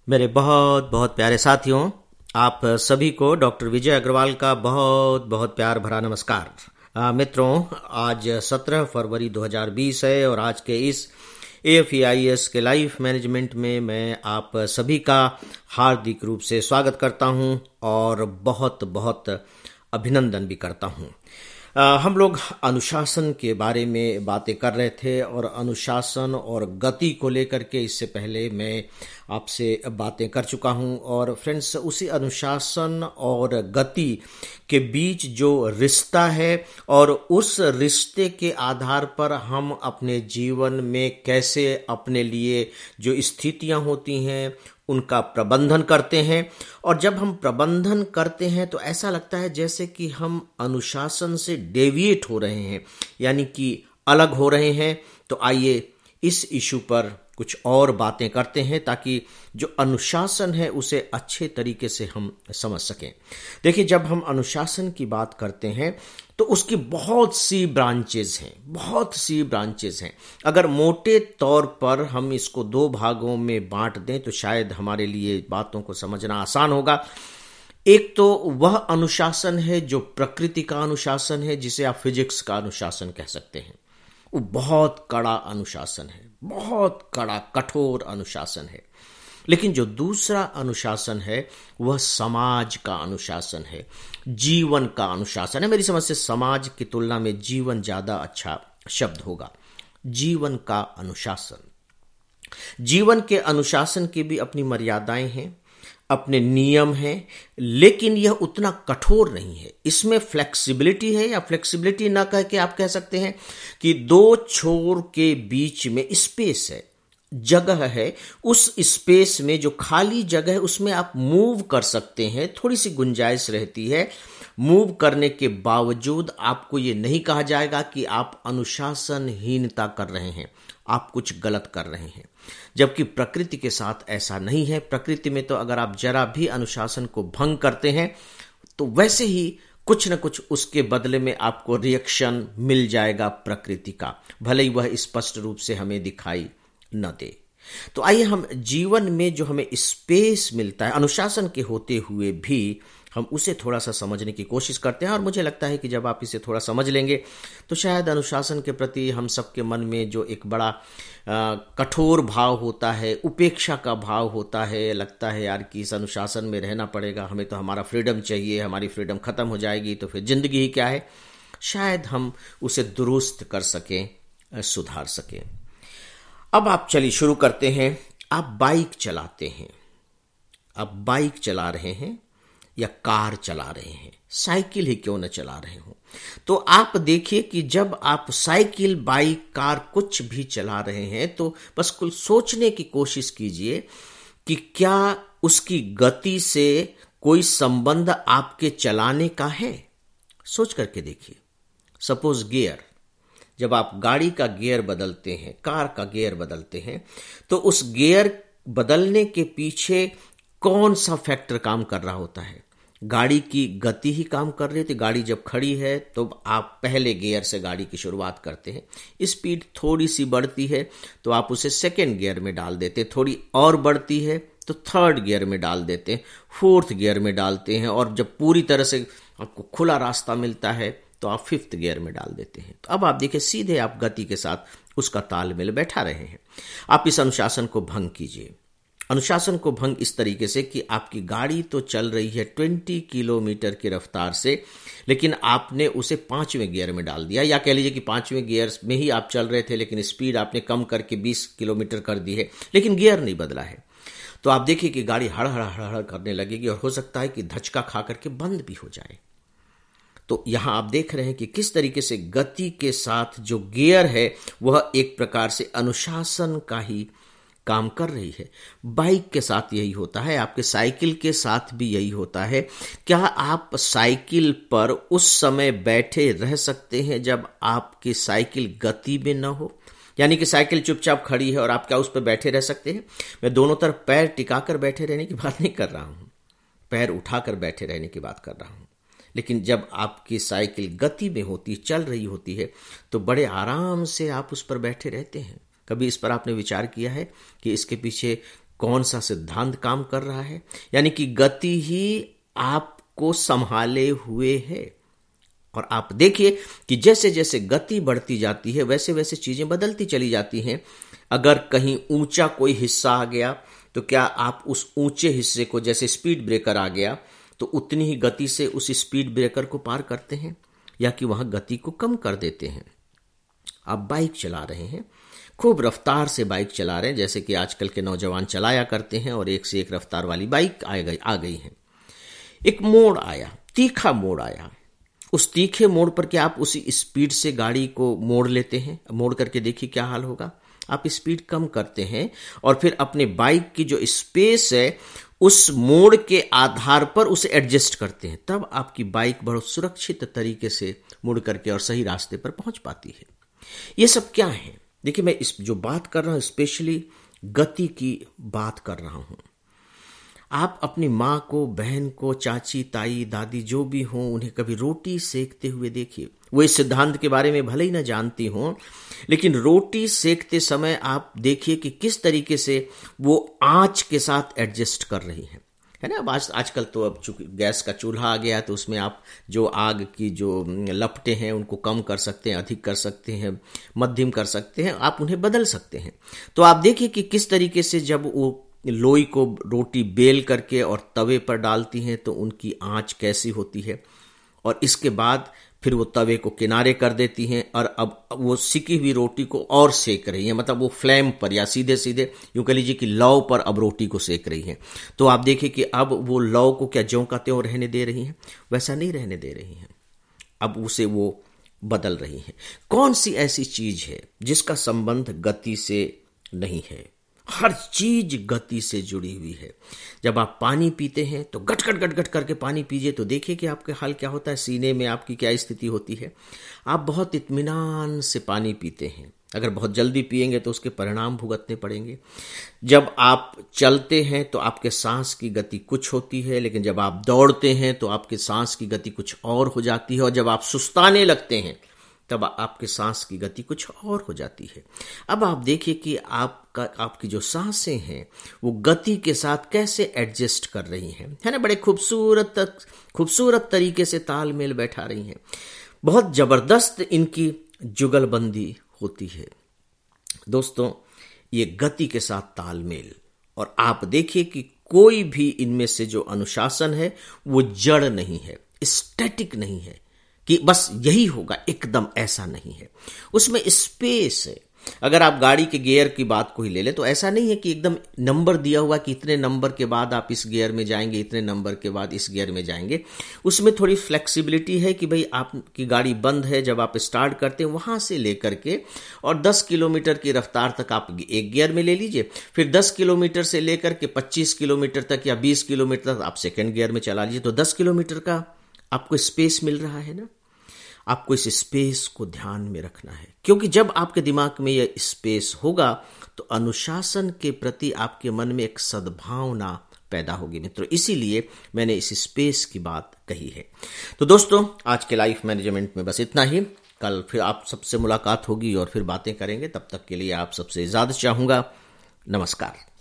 मेरे बहुत बहुत प्यारे साथियों, आप सभी को डॉक्टर विजय अग्रवाल का बहुत बहुत प्यार भरा नमस्कार। मित्रों, आज 17 फरवरी 2020 है और आज के इस AFEIS के लाइफ मैनेजमेंट में मैं आप सभी का हार्दिक रूप से स्वागत करता हूं और बहुत बहुत अभिनंदन भी करता हूं। हम लोग अनुशासन के बारे में बातें कर रहे थे और अनुशासन और गति को लेकर के इससे पहले मैं आपसे बातें कर चुका हूं। और फ्रेंड्स, उसी अनुशासन और गति के बीच जो रिश्ता है और उस रिश्ते के आधार पर हम अपने जीवन में कैसे अपने लिए जो स्थितियां होती हैं उनका प्रबंधन करते हैं। और जब हम प्रबंधन करते हैं तो ऐसा लगता है जैसे कि हम अनुशासन से डेविएट हो रहे हैं, यानी कि अलग हो रहे हैं। तो आइए इस इशू पर कुछ और बातें करते हैं ताकि जो अनुशासन है उसे अच्छे तरीके से हम समझ सकें। देखिए, जब हम अनुशासन की बात करते हैं तो उसकी बहुत सी ब्रांचेज हैं। अगर मोटे तौर पर हम इसको दो भागों में बांट दें तो शायद हमारे लिए बातों को समझना आसान होगा। एक तो वह अनुशासन है जो प्रकृति का अनुशासन है, जिसे आप फिजिक्स का अनुशासन कह सकते हैं। वो बहुत कड़ा अनुशासन है, बहुत कड़ा कठोर अनुशासन है। लेकिन जो दूसरा अनुशासन है वह समाज का अनुशासन है, जीवन का अनुशासन है। मेरी समझ से समाज की तुलना में जीवन ज्यादा अच्छा शब्द होगा। जीवन का अनुशासन, जीवन के अनुशासन की भी अपनी मर्यादाएं हैं, अपने नियम हैं, लेकिन यह उतना कठोर नहीं है। इसमें फ्लेक्सिबिलिटी है, या फ्लेक्सिबिलिटी ना कह के आप कह सकते हैं कि दो छोर के बीच में स्पेस है, जगह है। उस स्पेस में जो खाली जगह है उसमें आप मूव कर सकते हैं, थोड़ी सी गुंजाइश रहती है। मूव करने के बावजूद आपको ये नहीं कहा जाएगा कि आप अनुशासनहीनता कर रहे हैं, आप कुछ गलत कर रहे हैं। जबकि प्रकृति के साथ ऐसा नहीं है। प्रकृति में तो अगर आप जरा भी अनुशासन को भंग करते हैं तो वैसे ही कुछ न कुछ उसके बदले में आपको रिएक्शन मिल जाएगा प्रकृति का, भले ही वह स्पष्ट रूप से हमें दिखाई न दे। तो आइए हम जीवन में जो हमें स्पेस मिलता है अनुशासन के होते हुए भी हम उसे थोड़ा सा समझने की कोशिश करते हैं। और मुझे लगता है कि जब आप इसे थोड़ा समझ लेंगे तो शायद अनुशासन के प्रति हम सबके मन में जो एक बड़ा कठोर भाव होता है, उपेक्षा का भाव होता है, लगता है यार कि इस अनुशासन में रहना पड़ेगा, हमें तो हमारा फ्रीडम चाहिए, हमारी फ्रीडम खत्म हो जाएगी तो फिर जिंदगी ही क्या है, शायद हम उसे दुरुस्त कर सकें, सुधार सकें। अब आप चलिए शुरू करते हैं। आप बाइक चलाते हैं, आप बाइक चला रहे हैं या कार चला रहे हैं, साइकिल ही क्यों न चला रहे हो, तो आप देखिए कि जब आप साइकिल, बाइक, कार कुछ भी चला रहे हैं तो बस कुल सोचने की कोशिश कीजिए कि क्या उसकी गति से कोई संबंध आपके चलाने का है। सोच करके देखिए। सपोज गियर, जब आप गाड़ी का गियर बदलते हैं, कार का गियर बदलते हैं, तो उस गियर बदलने के पीछे कौन सा फैक्टर काम कर रहा होता है? गाड़ी की गति ही काम कर रही थी। गाड़ी जब खड़ी है तो आप पहले गियर से गाड़ी की शुरुआत करते हैं, स्पीड थोड़ी सी बढ़ती है तो आप उसे सेकेंड गियर में डाल देते हैं, थोड़ी और बढ़ती है तो थर्ड गियर में डाल देते हैं, फोर्थ गियर में डालते हैं, और जब पूरी तरह से आपको खुला रास्ता मिलता है तो आप फिफ्थ गियर में डाल देते हैं। तो अब आप देखिए, सीधे आप गति के साथ उसका तालमेल बैठा रहे हैं। आप इस अनुशासन को भंग कीजिए। अनुशासन को भंग इस तरीके से कि आपकी गाड़ी तो चल रही है 20 किलोमीटर की रफ्तार से, लेकिन आपने उसे 5वें गियर में डाल दिया, या कह लीजिए कि 5वें गियर में ही आप चल रहे थे लेकिन स्पीड आपने कम करके 20 किलोमीटर कर दी है, लेकिन गियर नहीं बदला है। तो आप देखिए कि गाड़ी हड़ करने लगेगी और हो सकता है कि धचका खा करके बंद भी हो जाए। तो यहां आप देख रहे हैं कि किस तरीके से गति के साथ जो गियर है वह एक प्रकार से अनुशासन का ही काम कर रही है। बाइक के साथ यही होता है, आपके साइकिल के साथ भी यही होता है। क्या आप साइकिल पर उस समय बैठे रह सकते हैं जब आपकी साइकिल गति में न हो? यानी कि साइकिल चुपचाप खड़ी है और आप क्या उस पर बैठे रह सकते हैं? मैं दोनों तरफ पैर टिकाकर बैठे रहने की बात नहीं कर रहा हूं, पैर उठाकर बैठे रहने की बात कर रहा हूं। लेकिन जब आपकी साइकिल गति में होती, चल रही होती है, तो बड़े आराम से आप उस पर बैठे रहते हैं। कभी इस पर आपने विचार किया है कि इसके पीछे कौन सा सिद्धांत काम कर रहा है, यानी कि गति ही आपको संभाले हुए है। और आप देखिए कि जैसे जैसे गति बढ़ती जाती है वैसे वैसे चीजें बदलती चली जाती हैं। अगर कहीं ऊंचा कोई हिस्सा आ गया तो क्या आप उस ऊंचे हिस्से को, जैसे स्पीड ब्रेकर आ गया, तो उतनी ही गति से उस स्पीड ब्रेकर को पार करते हैं या कि वहां गति को कम कर देते हैं। आप बाइक चला रहे हैं, खूब रफ्तार से बाइक चला रहे हैं, जैसे कि आजकल के नौजवान चलाया करते हैं, और एक से एक रफ्तार वाली बाइक आ गई है। एक मोड़ आया, तीखा मोड़ आया, उस तीखे मोड़ पर क्या आप उसी स्पीड से गाड़ी को मोड़ लेते हैं? मोड़ करके देखिए क्या हाल होगा। आप स्पीड कम करते हैं और फिर अपने बाइक की जो स्पेस है उस मोड़ के आधार पर उसे एडजस्ट करते हैं, तब आपकी बाइक बहुत सुरक्षित तरीके से मुड़ करके और सही रास्ते पर पहुंच पाती है। ये सब क्या है? देखिए, मैं इस जो बात कर रहा हूं स्पेशली गति की बात कर रहा हूं। आप अपनी माँ को, बहन को, चाची, ताई, दादी जो भी हो, उन्हें कभी रोटी सेकते हुए देखिए। वो इस सिद्धांत के बारे में भले ही ना जानती हो, लेकिन रोटी सेकते समय आप देखिए कि किस तरीके से वो आंच के साथ एडजस्ट कर रही हैं, है ना। अब आजकल तो अब चूंकि गैस का चूल्हा आ गया तो उसमें आप जो आग की जो लपटें हैं उनको कम कर सकते हैं, अधिक कर सकते हैं, मध्यम कर सकते हैं, आप उन्हें बदल सकते हैं। तो आप देखिए कि किस तरीके से जब वो लोई को रोटी बेल करके और तवे पर डालती हैं तो उनकी आंच कैसी होती है, और इसके बाद फिर वो तवे को किनारे कर देती हैं और अब वो सिकी हुई रोटी को और सेक रही हैं, मतलब वो फ्लेम पर या सीधे सीधे यूं कह लीजिए कि लौ पर अब रोटी को सेक रही हैं। तो आप देखिए कि अब वो लौ को क्या ज्यों का त्यों रहने दे रही हैं? वैसा नहीं रहने दे रही हैं, अब उसे वो बदल रही हैं। कौन सी ऐसी चीज है जिसका संबंध गति से नहीं है? हर चीज गति से जुड़ी हुई है। जब आप पानी पीते हैं तो गट गट गट गट करके पानी पीजिए तो देखिए कि आपके हाल क्या होता है, सीने में आपकी क्या स्थिति होती है। आप बहुत इत्मीनान से पानी पीते हैं, अगर बहुत जल्दी पिएंगे तो उसके परिणाम भुगतने पड़ेंगे। जब आप चलते हैं तो आपके सांस की गति कुछ होती है, लेकिन जब आप दौड़ते हैं तो आपके सांस की गति कुछ और हो जाती है, और जब आप सुस्ताने लगते हैं तब आपके सांस की गति कुछ और हो जाती है। अब आप देखिए कि आपकी जो सांसें हैं वो गति के साथ कैसे एडजस्ट कर रही हैं, है ना। बड़े खूबसूरत तरीके से तालमेल बैठा रही हैं। बहुत जबरदस्त इनकी जुगलबंदी होती है। दोस्तों, ये गति के साथ तालमेल, और आप देखिए कि कोई भी इनमें से जो अनुशासन है वो जड़ नहीं है, स्टैटिक नहीं है कि बस यही होगा, एकदम ऐसा नहीं है। उसमें स्पेस है। अगर आप गाड़ी के गियर की बात को ही ले ले तो ऐसा नहीं है कि एकदम नंबर दिया हुआ कि इतने नंबर के बाद आप इस गियर में जाएंगे, इतने नंबर के बाद इस गियर में जाएंगे। उसमें थोड़ी फ्लेक्सिबिलिटी है कि भाई आपकी गाड़ी बंद है, जब आप स्टार्ट करते हैं वहां से लेकर के और 10 किलोमीटर की रफ्तार तक आप एक गियर में ले लीजिए, फिर 10 किलोमीटर से लेकर के 25 किलोमीटर तक या 20 किलोमीटर तक आप सेकेंड गियर में चला लीजिए, तो 10 किलोमीटर का आपको स्पेस मिल रहा है ना। आपको इस स्पेस को ध्यान में रखना है, क्योंकि जब आपके दिमाग में यह स्पेस होगा तो अनुशासन के प्रति आपके मन में एक सद्भावना पैदा होगी मित्रों। इसीलिए मैंने इस स्पेस की बात कही है। तो दोस्तों, आज के लाइफ मैनेजमेंट में बस इतना ही। कल फिर आप सबसे मुलाकात होगी और फिर बातें करेंगे। तब तक के लिए आप सबसे इजाजत चाहूंगा। नमस्कार।